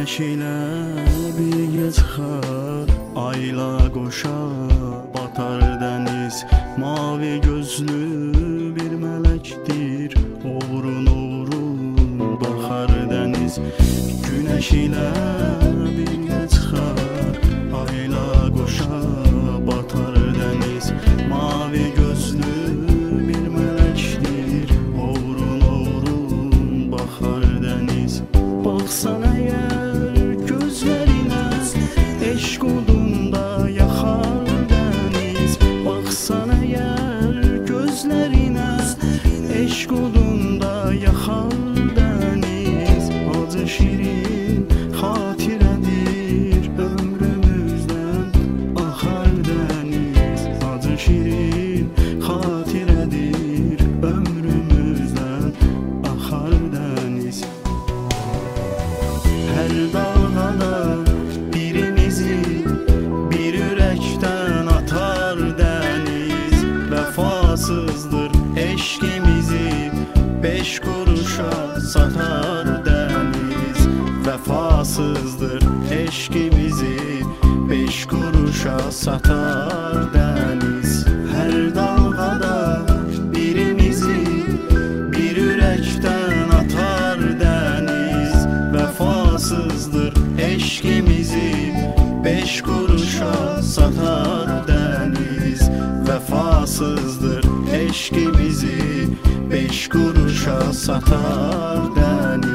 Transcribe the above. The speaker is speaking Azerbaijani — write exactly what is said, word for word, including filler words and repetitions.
Güneş ile birgə çıxar, ayla qoşa batar dəniz. Mavi gözlü bir mələkdir, oğrun oğrun baxar dəniz. Güneş ile birgə çıxar, ayla qoşa batar dəniz. Mavi gözlü bir mələkdir, oğrun oğrun baxar dəniz. Baxsan əgər gözlərinə, eşq odunda yaxar dəniz. Baxsan əgər gözlərinə, eşq odunda yaxar dəniz. Acı şirin xatirədir, ömrümüzdən axar dəniz. Acı şirin xatirədir, ömrümüzdən axar dəniz. Hər dalğada birimizi bir ürəkdən atar dəniz. Vəfasızdır eşqimizi beş quruşa satar dəniz. Vəfasızdır eşqimizi beş quruşa satar dəniz. Hər dalğada birimizi bir ürəkdən atar dəniz. Vəfasızdır eşqimizi beş quruşa satar dəniz. Vəfasızdır eşqimizi beş quruşa satar dəniz.